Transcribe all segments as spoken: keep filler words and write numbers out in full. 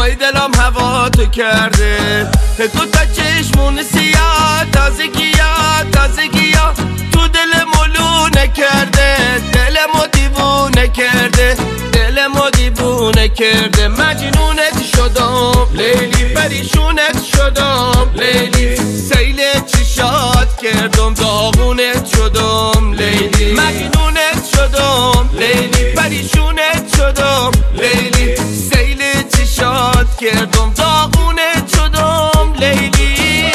وای دلم هوا تو کرده، دو تا چشمون سیاه، تازگی‌ها تازگی‌ها تو دل ملونه کرده، دلمو دیوونه کرده، دلمو دیوونه کرده. مجنونت شدم لیلی، پریشونت شدم لیلی، سیل چشات کردم داغونت شدم لیلی. مجنونت شدم لیلی، پریشونت شدم لیلی، سیل چشات کردم داغونت شدم لیلی.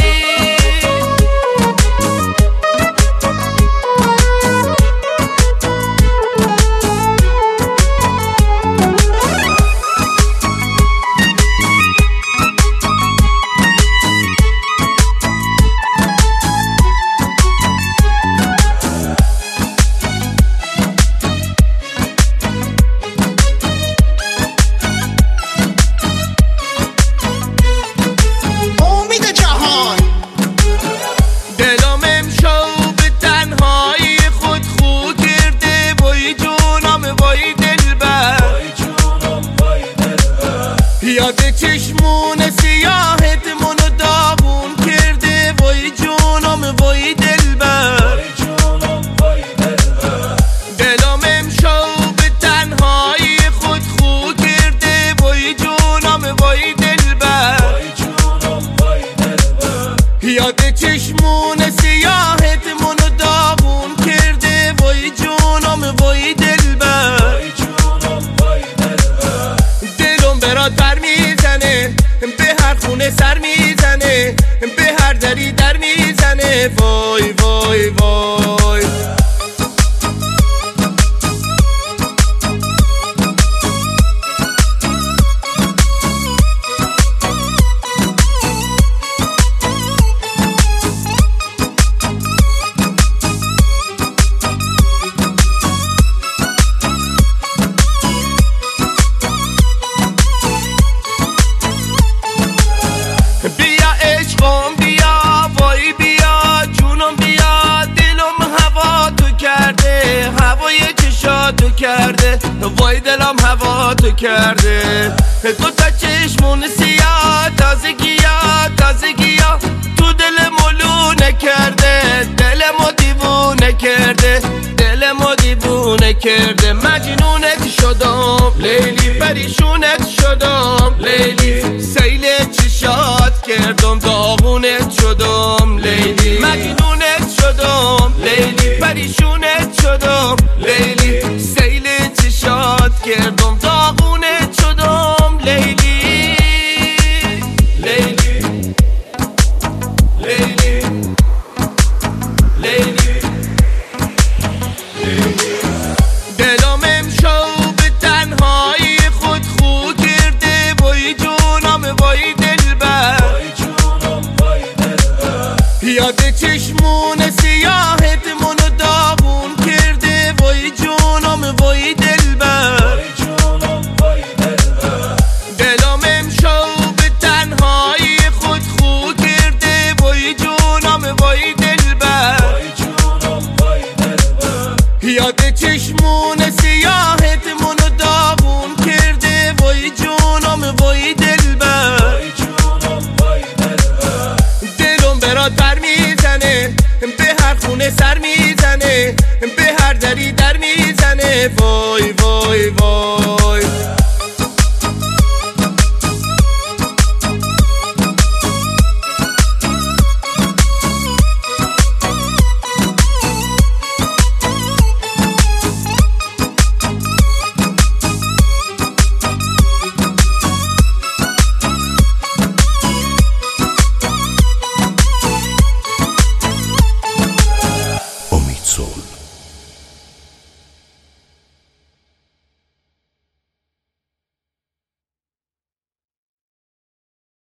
یاد چشمون سیاهت منو داغون کرده، وای جونم وای دلبر، دلم امشب به تنهایی خود خو کرده، وای جونم وای دلبر. یاد چشمون سیاهت منو داغون کرده، وای جونم وای دلبر. دلم برات بر میزنه، به هر خونه سر میزنه، به هر دری در میزنه، وای وای وای. هوای چشاتو کرده، وای دلم هوا تو کرده، دو تا چشمون سیاه، تازگی‌ها تازگی‌ها تو دل ملونه کرده، دلمو دیوونه کرده، دلمو دیوونه کرده. مجنونت شدم لیلی، پریشونت شدم لیلی، سیل چشات کردم داغونت شدم لیلی. مجنونت شدم لیلی، پریشونت شدم لیلی، سیل چشات کردم داغونت شدم لیلی. لیلی لیلی لیلی دلم امشب به تنهایی خود خو کرده، وای جونم وای دلبر، یاد چشمون سیاهت منو داغون کرده، وای جونم وای دلبر. دلم امشب به تنهایی خود خو کرده، وای جونم وای دلبر. یاد چشمون سیاهت منو داغون کرده، وای جونم وای دلبر. دلم برات بر میزنه، به هر خونه سر میزنه، به هر